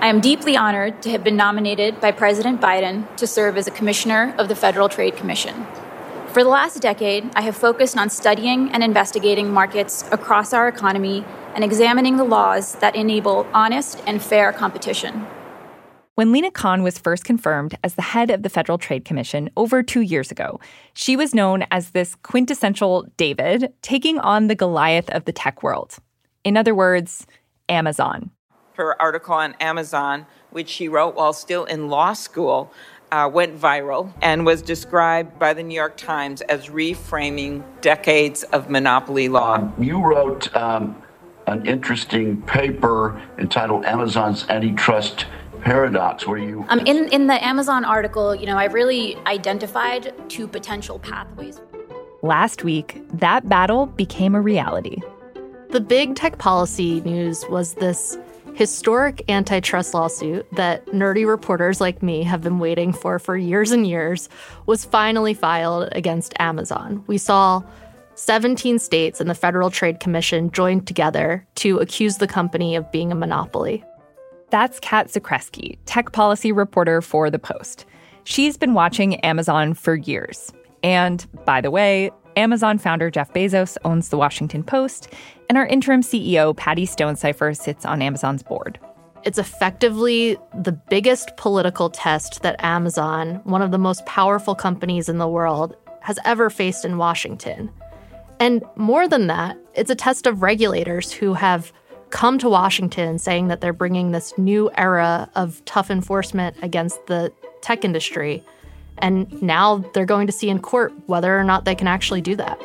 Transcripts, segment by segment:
I am deeply honored to have been nominated by President Biden to serve as a commissioner of the Federal Trade Commission. For the last decade, I have focused on studying and investigating markets across our economy and examining the laws that enable honest and fair competition. When Lina Khan was first confirmed as the head of the Federal Trade Commission over 2 years ago, she was known as this quintessential David taking on the Goliath of the tech world. In other words, Amazon. Her article on Amazon, which she wrote while still in law school, went viral and was described by the New York Times as reframing decades of monopoly law. You wrote an interesting paper entitled Amazon's Antitrust Paradox, where you... In the Amazon article, I really identified two potential pathways. Last week, that battle became a reality. The big tech policy news was this historic antitrust lawsuit that nerdy reporters like me have been waiting for years and years was finally filed against Amazon. We saw 17 states and the Federal Trade Commission joined together to accuse the company of being a monopoly. That's Kat Zakrzewski, tech policy reporter for The Post. She's been watching Amazon for years. And, by the way, Amazon founder Jeff Bezos owns The Washington Post, and our interim CEO, Patty Stonecipher, sits on Amazon's board. It's effectively the biggest political test that Amazon, one of the most powerful companies in the world, has ever faced in Washington. And more than that, it's a test of regulators who have come to Washington saying that they're bringing this new era of tough enforcement against the tech industry. And now they're going to see in court whether or not they can actually do that.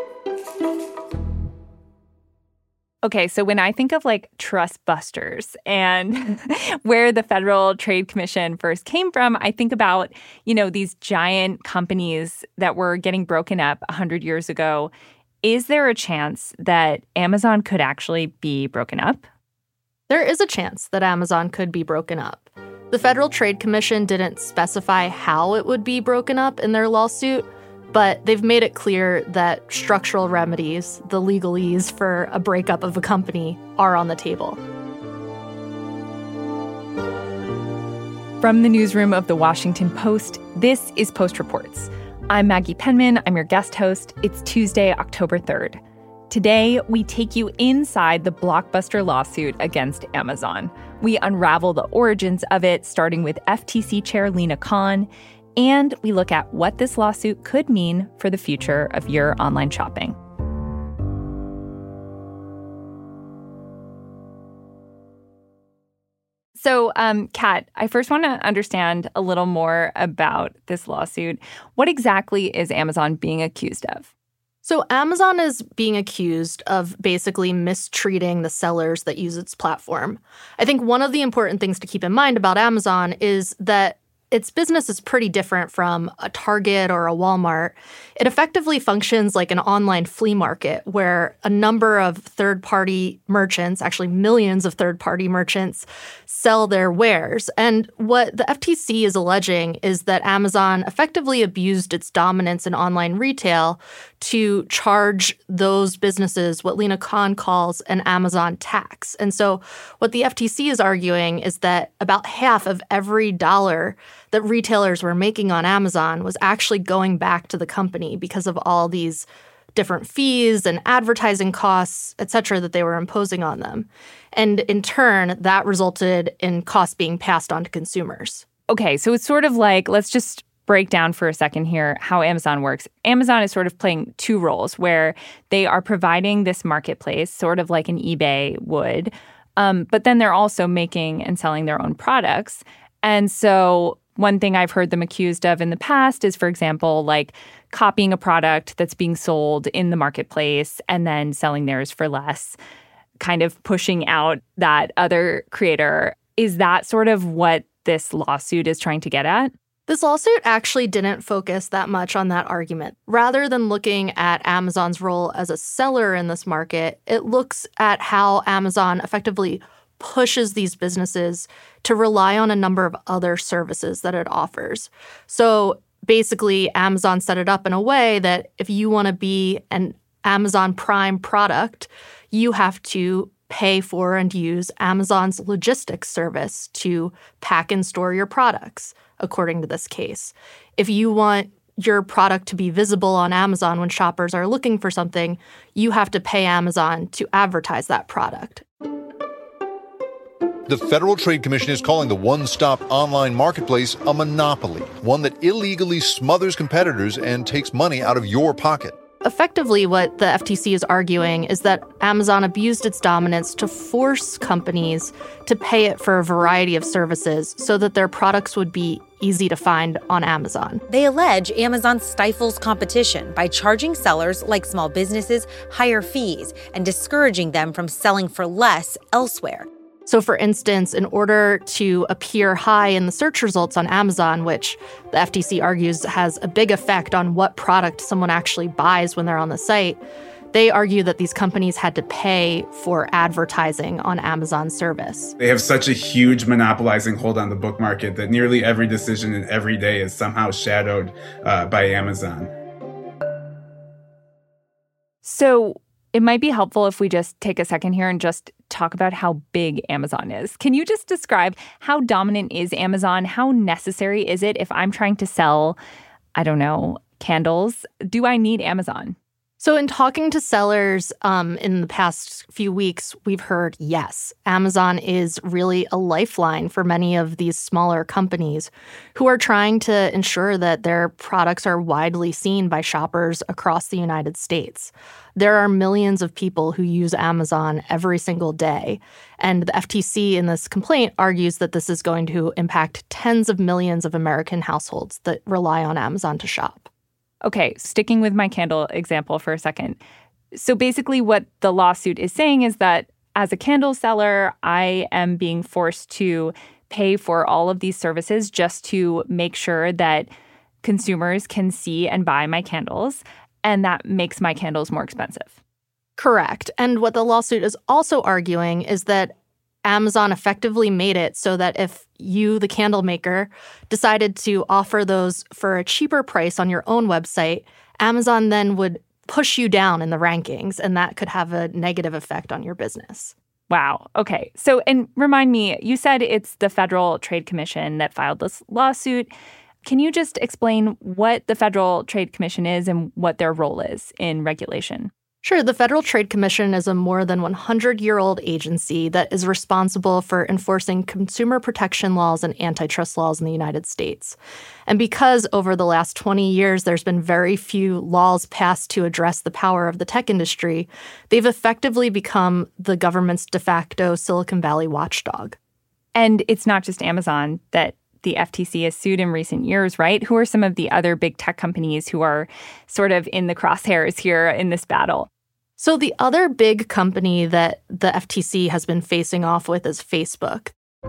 Okay, so when I think of trust busters and where the Federal Trade Commission first came from, I think about, these giant companies that were getting broken up 100 years ago. Is there a chance that Amazon could actually be broken up? There is a chance that Amazon could be broken up. The Federal Trade Commission didn't specify how it would be broken up in their lawsuit, but they've made it clear that structural remedies, the legalese for a breakup of a company, are on the table. From the newsroom of The Washington Post, this is Post Reports. I'm Maggie Penman. I'm your guest host. It's Tuesday, October 3rd. Today, we take you inside the blockbuster lawsuit against Amazon. We unravel the origins of it, starting with FTC Chair Lina Khan, and we look at what this lawsuit could mean for the future of your online shopping. So, Kat, I first want to understand a little more about this lawsuit. What exactly is Amazon being accused of? So Amazon is being accused of basically mistreating the sellers that use its platform. I think one of the important things to keep in mind about Amazon is that its business is pretty different from a Target or a Walmart. It effectively functions like an online flea market where a number of third-party merchants, actually millions of third-party merchants, sell their wares. And what the FTC is alleging is that Amazon effectively abused its dominance in online retail to charge those businesses what Lina Khan calls an Amazon tax. And so what the FTC is arguing is that about half of every dollar that retailers were making on Amazon was actually going back to the company because of all these different fees and advertising costs, et cetera, that they were imposing on them. And in turn, that resulted in costs being passed on to consumers. Okay, so it's sort of like, let's just break down for a second here how Amazon works. Amazon is sort of playing two roles where they are providing this marketplace, sort of like an eBay would, but then they're also making and selling their own products. And so one thing I've heard them accused of in the past is, for example, like copying a product that's being sold in the marketplace and then selling theirs for less, kind of pushing out that other creator. Is that sort of what this lawsuit is trying to get at? This lawsuit actually didn't focus that much on that argument. Rather than looking at Amazon's role as a seller in this market, it looks at how Amazon effectively pushes these businesses to rely on a number of other services that it offers. So basically, Amazon set it up in a way that if you want to be an Amazon Prime product, you have to pay for and use Amazon's logistics service to pack and store your products, according to this case. If you want your product to be visible on Amazon when shoppers are looking for something, you have to pay Amazon to advertise that product. The Federal Trade Commission is calling the one-stop online marketplace a monopoly, one that illegally smothers competitors and takes money out of your pocket. Effectively, what the FTC is arguing is that Amazon abused its dominance to force companies to pay it for a variety of services so that their products would be easy to find on Amazon. They allege Amazon stifles competition by charging sellers, like small businesses, higher fees and discouraging them from selling for less elsewhere. So, for instance, in order to appear high in the search results on Amazon, which the FTC argues has a big effect on what product someone actually buys when they're on the site, they argue that these companies had to pay for advertising on Amazon's service. They have such a huge monopolizing hold on the book market that nearly every decision and every day is somehow shadowed by Amazon. So it might be helpful if we just take a second here and just talk about how big Amazon is. Can you just describe how dominant is Amazon? How necessary is it if I'm trying to sell, I don't know, candles? Do I need Amazon? So in talking to sellers in the past few weeks, we've heard, yes, Amazon is really a lifeline for many of these smaller companies who are trying to ensure that their products are widely seen by shoppers across the United States. There are millions of people who use Amazon every single day, and the FTC in this complaint argues that this is going to impact tens of millions of American households that rely on Amazon to shop. Okay, sticking with my candle example for a second. So basically what the lawsuit is saying is that as a candle seller, I am being forced to pay for all of these services just to make sure that consumers can see and buy my candles, and that makes my candles more expensive. Correct. And what the lawsuit is also arguing is that Amazon effectively made it so that if you, the candle maker, decided to offer those for a cheaper price on your own website, Amazon then would push you down in the rankings, and that could have a negative effect on your business. Wow. Okay. So, and remind me, you said it's the Federal Trade Commission that filed this lawsuit. Can you just explain what the Federal Trade Commission is and what their role is in regulation? Sure. The Federal Trade Commission is a more than 100-year-old agency that is responsible for enforcing consumer protection laws and antitrust laws in the United States. And because over the last 20 years, there's been very few laws passed to address the power of the tech industry, they've effectively become the government's de facto Silicon Valley watchdog. And it's not just Amazon that the FTC has sued in recent years, right? Who are some of the other big tech companies who are sort of in the crosshairs here in this battle? So the other big company that the FTC has been facing off with is Facebook.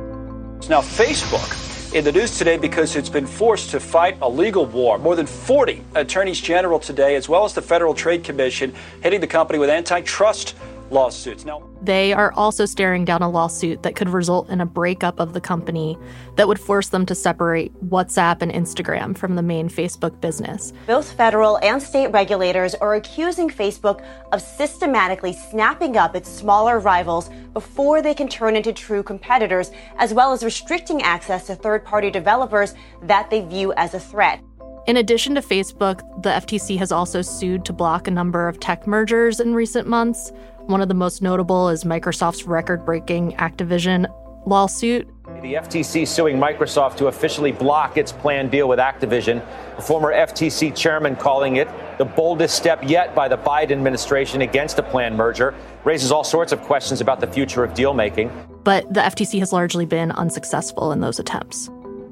Now, Facebook in the news today because it's been forced to fight a legal war. More than 40 attorneys general today, as well as the Federal Trade Commission, hitting the company with antitrust lawsuits. Now, they are also staring down a lawsuit that could result in a breakup of the company that would force them to separate WhatsApp and Instagram from the main Facebook business. Both federal and state regulators are accusing Facebook of systematically snapping up its smaller rivals before they can turn into true competitors, as well as restricting access to third-party developers that they view as a threat. In addition to Facebook, the FTC has also sued to block a number of tech mergers in recent months. One of the most notable is Microsoft's record-breaking Activision lawsuit. The FTC suing Microsoft to officially block its planned deal with Activision. A former FTC chairman calling it the boldest step yet by the Biden administration against a planned merger. Raises all sorts of questions about the future of deal-making. But the FTC has largely been unsuccessful in those attempts.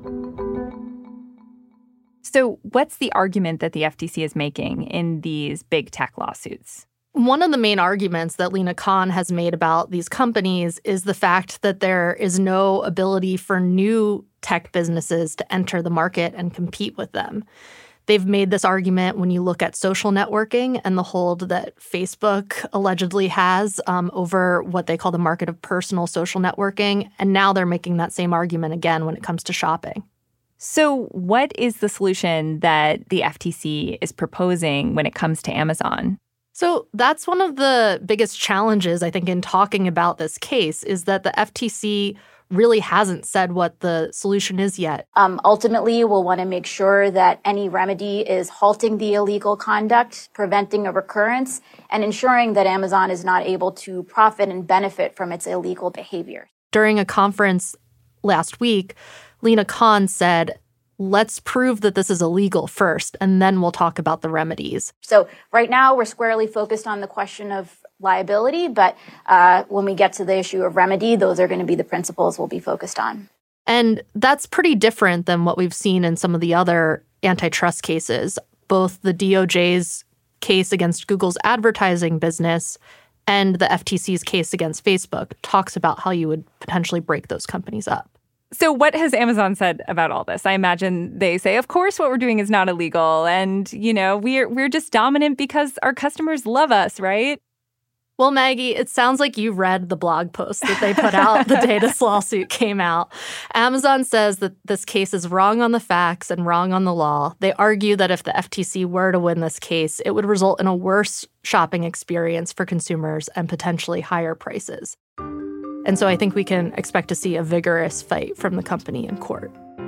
So what's the argument that the FTC is making in these big tech lawsuits? One of the main arguments that Lina Khan has made about these companies is the fact that there is no ability for new tech businesses to enter the market and compete with them. They've made this argument when you look at social networking and the hold that Facebook allegedly has over what they call the market of personal social networking. And now they're making that same argument again when it comes to shopping. So what is the solution that the FTC is proposing when it comes to Amazon? So that's one of the biggest challenges, I think, in talking about this case is that the FTC really hasn't said what the solution is yet. Ultimately, we'll want to make sure that any remedy is halting the illegal conduct, preventing a recurrence, and ensuring that Amazon is not able to profit and benefit from its illegal behavior. During a conference last week, Lina Khan said, let's prove that this is illegal first, and then we'll talk about the remedies. So right now, we're squarely focused on the question of liability, but when we get to the issue of remedy, those are going to be the principles we'll be focused on. And that's pretty different than what we've seen in some of the other antitrust cases. Both the DOJ's case against Google's advertising business and the FTC's case against Facebook talks about how you would potentially break those companies up. So what has Amazon said about all this? I imagine they say, of course, what we're doing is not illegal. And, we're just dominant because our customers love us, right? Well, Maggie, it sounds like you read the blog post that they put out the day this lawsuit came out. Amazon says that this case is wrong on the facts and wrong on the law. They argue that if the FTC were to win this case, it would result in a worse shopping experience for consumers and potentially higher prices. And so I think we can expect to see a vigorous fight from the company in court.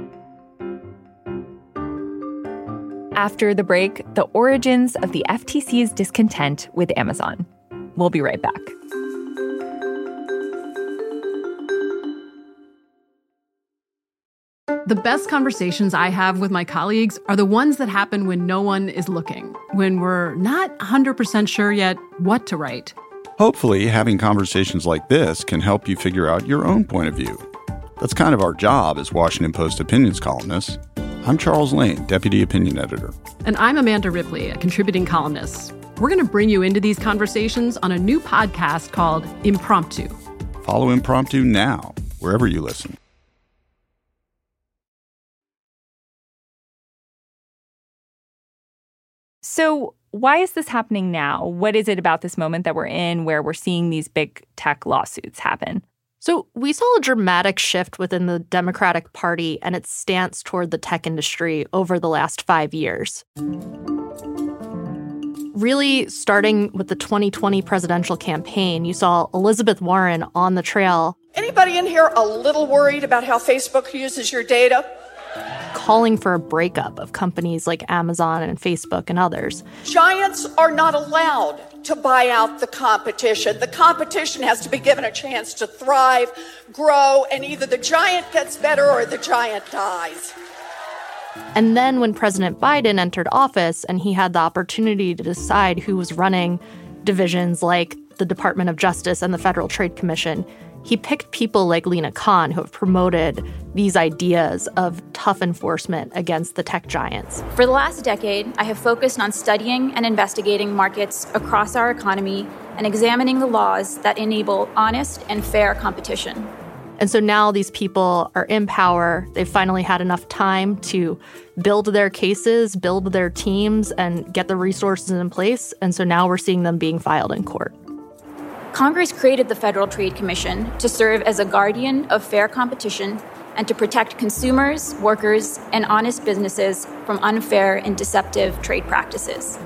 After the break, the origins of the FTC's discontent with Amazon. We'll be right back. The best conversations I have with my colleagues are the ones that happen when no one is looking, when we're not 100% sure yet what to write. Hopefully, having conversations like this can help you figure out your own point of view. That's kind of our job as Washington Post opinions columnists. I'm Charles Lane, Deputy Opinion Editor. And I'm Amanda Ripley, a contributing columnist. We're going to bring you into these conversations on a new podcast called Impromptu. Follow Impromptu now, wherever you listen. So why is this happening now? What is it about this moment that we're in where we're seeing these big tech lawsuits happen? So we saw a dramatic shift within the Democratic Party and its stance toward the tech industry over the last 5 years. Really, starting with the 2020 presidential campaign, you saw Elizabeth Warren on the trail. Anybody in here a little worried about how Facebook uses your data? Calling for a breakup of companies like Amazon and Facebook and others. Giants are not allowed to buy out the competition. The competition has to be given a chance to thrive, grow, and either the giant gets better or the giant dies. And then when President Biden entered office and he had the opportunity to decide who was running divisions like the Department of Justice and the Federal Trade Commission, he picked people like Lina Khan who have promoted these ideas of tough enforcement against the tech giants. For the last decade, I have focused on studying and investigating markets across our economy and examining the laws that enable honest and fair competition. And so now these people are in power. They've finally had enough time to build their cases, build their teams, and get the resources in place. And so now we're seeing them being filed in court. Congress created the Federal Trade Commission to serve as a guardian of fair competition and to protect consumers, workers, and honest businesses from unfair and deceptive trade practices.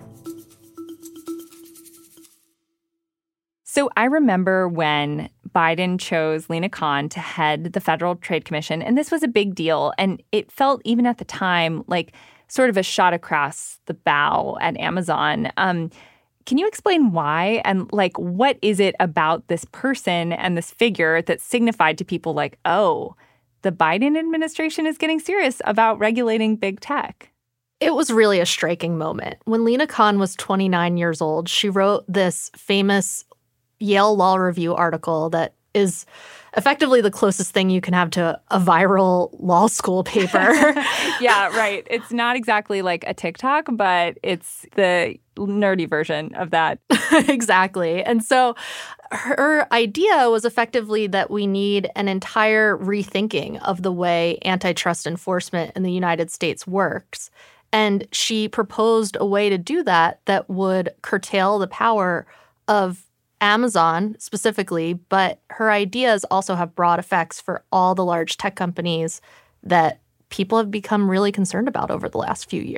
So I remember when Biden chose Lina Khan to head the Federal Trade Commission, and this was a big deal. And it felt, even at the time, like sort of a shot across the bow at Amazon. Can you explain why? And what is it about this person and this figure that signified to people like, oh, the Biden administration is getting serious about regulating big tech? It was really a striking moment. When Lina Khan was 29 years old, she wrote this famous Yale Law Review article that is effectively the closest thing you can have to a viral law school paper. Yeah, right. It's not exactly like a TikTok, but it's the nerdy version of that. Exactly. And so her idea was effectively that we need an entire rethinking of the way antitrust enforcement in the United States works. And she proposed a way to do that that would curtail the power of Amazon specifically, but her ideas also have broad effects for all the large tech companies that people have become really concerned about over the last few years.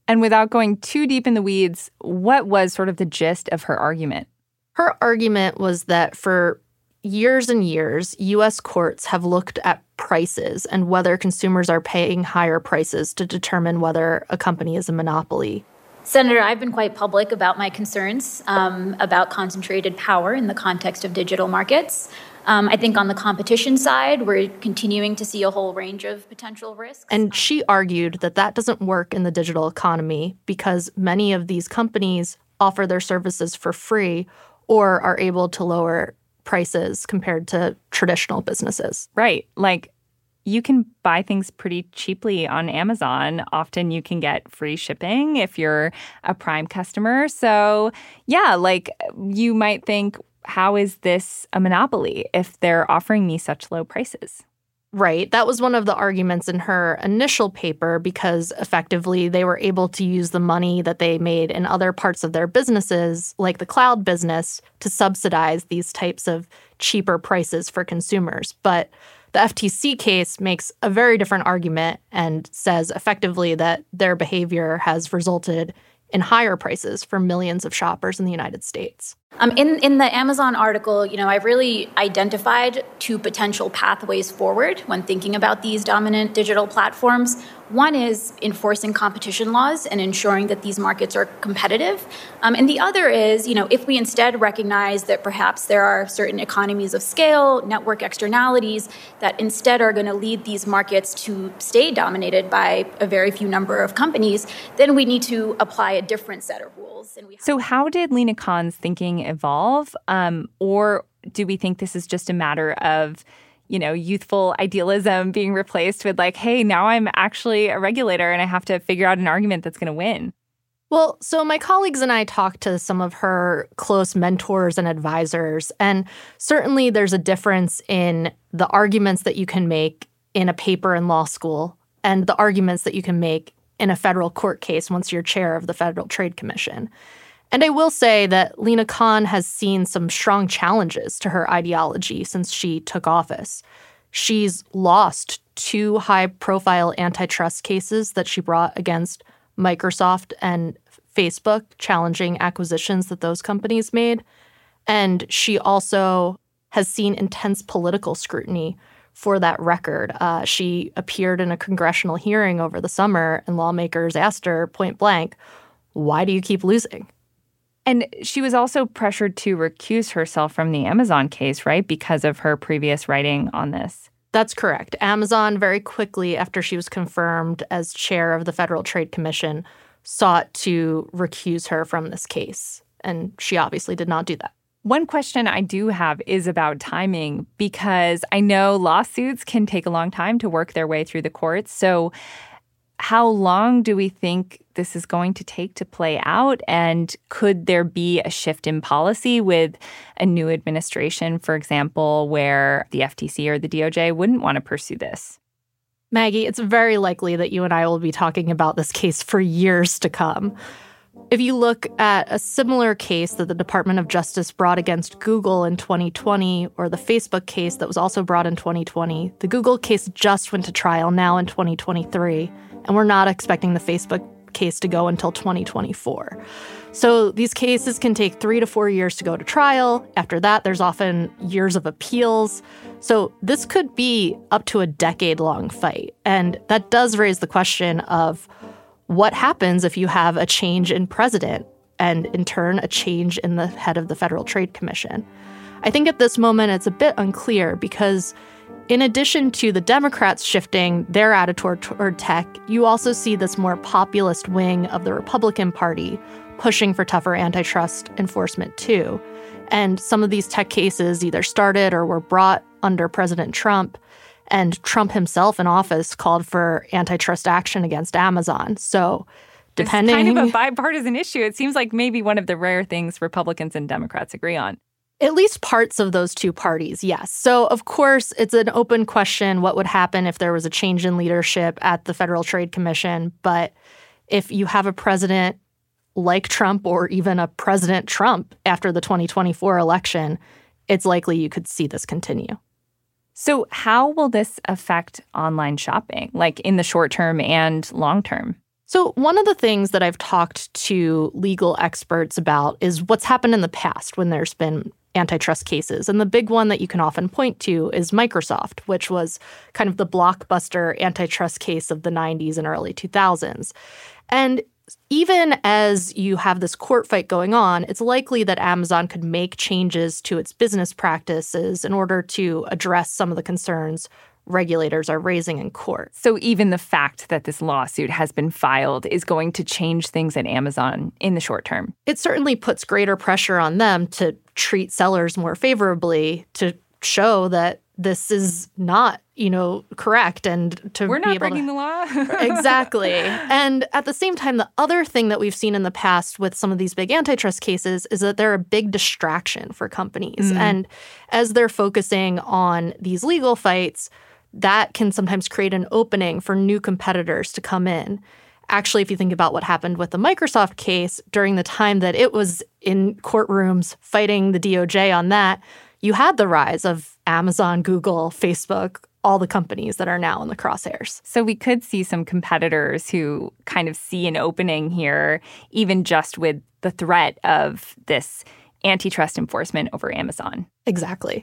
And without going too deep in the weeds, what was sort of the gist of her argument? Her argument was that for years and years, U.S. courts have looked at prices and whether consumers are paying higher prices to determine whether a company is a monopoly. Senator, I've been quite public about my concerns about concentrated power in the context of digital markets. I think on the competition side, we're continuing to see a whole range of potential risks. And she argued that that doesn't work in the digital economy because many of these companies offer their services for free or are able to lower prices compared to traditional businesses. Right. Like, you can buy things pretty cheaply on Amazon. Often you can get free shipping if you're a Prime customer. So, yeah, like, you might think, how is this a monopoly if they're offering me such low prices? Right. That was one of the arguments in her initial paper because effectively they were able to use the money that they made in other parts of their businesses, like the cloud business, to subsidize these types of cheaper prices for consumers. But the FTC case makes a very different argument and says effectively that their behavior has resulted in higher prices for millions of shoppers in the United States. In the Amazon article, I've really identified two potential pathways forward when thinking about these dominant digital platforms. One is enforcing competition laws and ensuring that these markets are competitive. And the other is, if we instead recognize that perhaps there are certain economies of scale, network externalities that instead are going to lead these markets to stay dominated by a very few number of companies, then we need to apply a different set of rules. So how did Lina Khan's thinking evolve? Or do we think this is just a matter of youthful idealism being replaced with like, hey, now I'm actually a regulator and I have to figure out an argument that's going to win? Well, so my colleagues and I talked to some of her close mentors and advisors, and certainly there's a difference in the arguments that you can make in a paper in law school and the arguments that you can make in a federal court case once you're chair of the Federal Trade Commission. And I will say that Lina Khan has seen some strong challenges to her ideology since she took office. She's lost 2 high-profile antitrust cases that she brought against Microsoft and Facebook, challenging acquisitions that those companies made. And she also has seen intense political scrutiny for that record. She appeared in a congressional hearing over the summer, and lawmakers asked her point blank, why do you keep losing? And she was also pressured to recuse herself from the Amazon case, right, because of her previous writing on this. That's correct. Amazon very quickly after she was confirmed as chair of the Federal Trade Commission sought to recuse her from this case. And she obviously did not do that. One question I do have is about timing, because I know lawsuits can take a long time to work their way through the courts. So how long do we think this is going to take to play out? And could there be a shift in policy with a new administration, for example, where the FTC or the DOJ wouldn't want to pursue this? Maggie, it's very likely that you and I will be talking about this case for years to come. If you look at a similar case that the Department of Justice brought against Google in 2020, or the Facebook case that was also brought in 2020, the Google case just went to trial now in 2023, and we're not expecting the Facebook case to go until 2024. So these cases can take 3 to 4 years to go to trial. After that, there's often years of appeals. So this could be up to a decade-long fight. And that does raise the question of what happens if you have a change in president and, in turn, a change in the head of the Federal Trade Commission. I think at this moment it's a bit unclear because in addition to the Democrats shifting their attitude toward tech, you also see this more populist wing of the Republican Party pushing for tougher antitrust enforcement too. And some of these tech cases either started or were brought under President Trump. And Trump himself in office called for antitrust action against Amazon. So depending... It's kind of a bipartisan issue. It seems like maybe one of the rare things Republicans and Democrats agree on. At least parts of those two parties, yes. So, of course, it's an open question what would happen if there was a change in leadership at the Federal Trade Commission. But if you have a president like Trump or even a President Trump after the 2024 election, it's likely you could see this continue. So how will this affect online shopping, like in the short term and long term? So one of the things that I've talked to legal experts about is what's happened in the past when there's been antitrust cases. And the big one that you can often point to is Microsoft, which was kind of the blockbuster antitrust case of the 90s and early 2000s. And even as you have this court fight going on, it's likely that Amazon could make changes to its business practices in order to address some of the concerns regulators are raising in court. So even the fact that this lawsuit has been filed is going to change things at Amazon in the short term. It certainly puts greater pressure on them to treat sellers more favorably, to show that this is not, correct, and to We're not be able breaking to... the law. Exactly. And at the same time, the other thing that we've seen in the past with some of these big antitrust cases is that they're a big distraction for companies. And as they're focusing on these legal fights, that can sometimes create an opening for new competitors to come in. Actually, if you think about what happened with the Microsoft case during the time that it was in courtrooms fighting the DOJ on that, you had the rise of Amazon, Google, Facebook, all the companies that are now in the crosshairs. So we could see some competitors who kind of see an opening here, even just with the threat of this antitrust enforcement over Amazon. Exactly.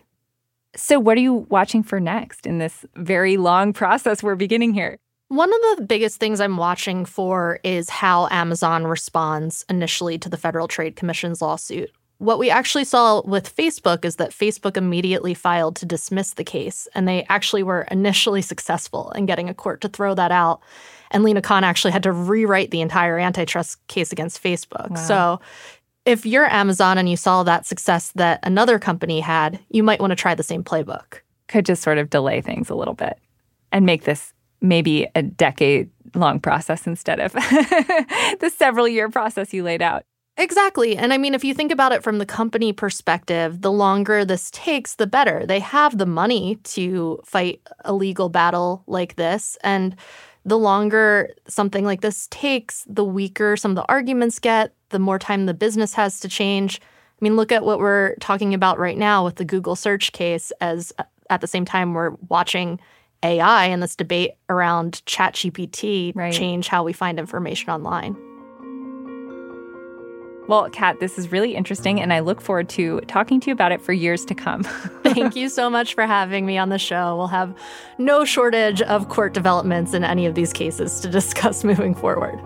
So what are you watching for next in this very long process we're beginning here? One of the biggest things I'm watching for is how Amazon responds initially to the Federal Trade Commission's lawsuit. What we actually saw with Facebook is that Facebook immediately filed to dismiss the case, and they actually were initially successful in getting a court to throw that out. And Lina Khan actually had to rewrite the entire antitrust case against Facebook. Wow. So if you're Amazon and you saw that success that another company had, you might want to try the same playbook. Could just sort of delay things a little bit and make this maybe a decade-long process instead of the several-year process you laid out. Exactly. And I mean, if you think about it from the company perspective, the longer this takes, the better. They have the money to fight a legal battle like this. And the longer something like this takes, the weaker some of the arguments get, the more time the business has to change. I mean, look at what we're talking about right now with the Google search case, as at the same time we're watching AI and this debate around ChatGPT change how we find information online. Well, Kat, this is really interesting, and I look forward to talking to you about it for years to come. Thank you so much for having me on the show. We'll have no shortage of court developments in any of these cases to discuss moving forward.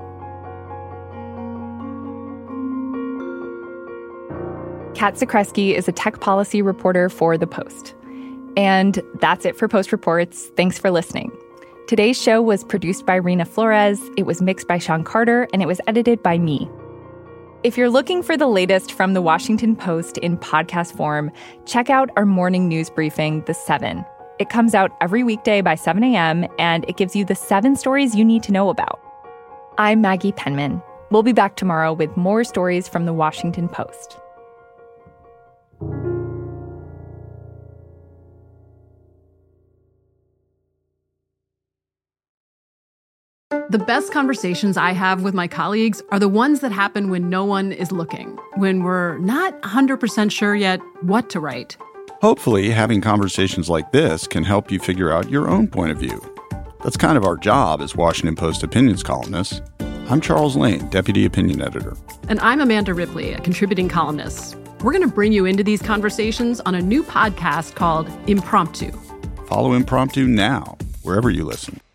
Kat Zakrzewski is a tech policy reporter for The Post. And that's it for Post Reports. Thanks for listening. Today's show was produced by Rena Flores, it was mixed by Sean Carter, and it was edited by me. If you're looking for the latest from The Washington Post in podcast form, check out our morning news briefing, The 7. It comes out every weekday by 7 a.m., and it gives you the 7 stories you need to know about. I'm Maggie Penman. We'll be back tomorrow with more stories from The Washington Post. The best conversations I have with my colleagues are the ones that happen when no one is looking, when we're not 100% sure yet what to write. Hopefully, having conversations like this can help you figure out your own point of view. That's kind of our job as Washington Post opinions columnists. I'm Charles Lane, Deputy Opinion Editor. And I'm Amanda Ripley, a contributing columnist. We're going to bring you into these conversations on a new podcast called Impromptu. Follow Impromptu now, wherever you listen.